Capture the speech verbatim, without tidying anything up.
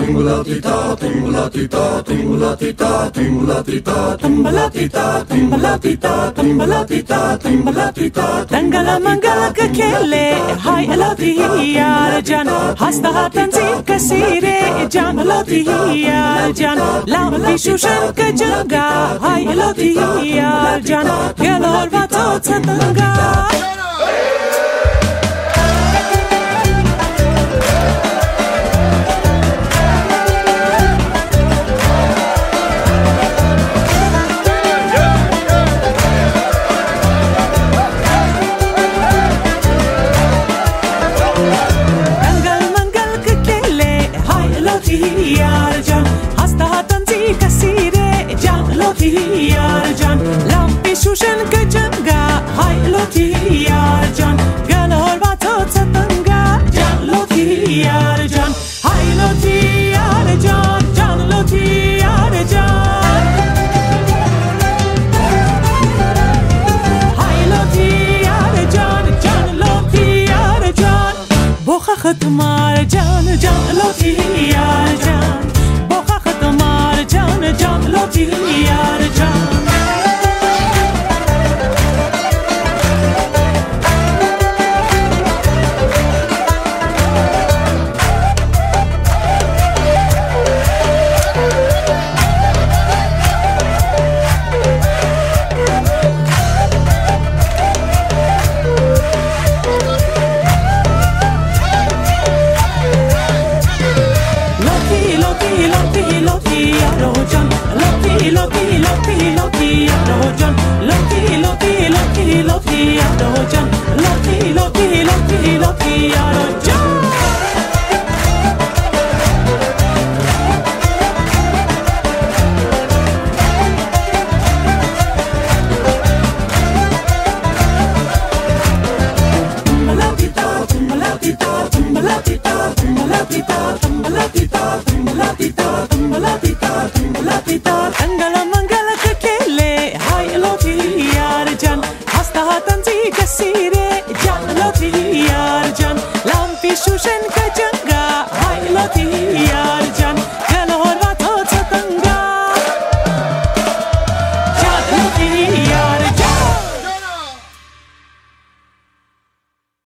tumbalatita, tumbalatita, tumbalatita, tumbalatita, tumbalatita, tumbalatita, tumbalatita, tumbalatita. Tangala mangala kakele, hai alati yarjan, hasta hatanzi kasire jan alati yarjan, lampi shushan kajanga, hai alati yarjan, galor vato tatanga. Yarjan, hasta hatanzi kasire jan loti yarjan, lampi shushan kajanga, hai loti yarjan, galor vato tatanga, jan loti yarjan, hai loti yarjan, jan loti yarjan, hai loti yarjan, jan loti yarjan, bocha khatmar jan jan loti yarjan, bocha khatmar jan jan loti yarjan. Loti, loti, loti, loti, adojan. Loti, loti, loti, loti, adojan. Loti, loti, loti, loti, adojan. Tumbalatita, tumbalatita, tumbalatita, tumbalatita, tumbalatita, tumbalatita, tumbalatita, tumbalatita. Tangala mangala kakele, hai loti yarjan, hasta hatanzi kasire.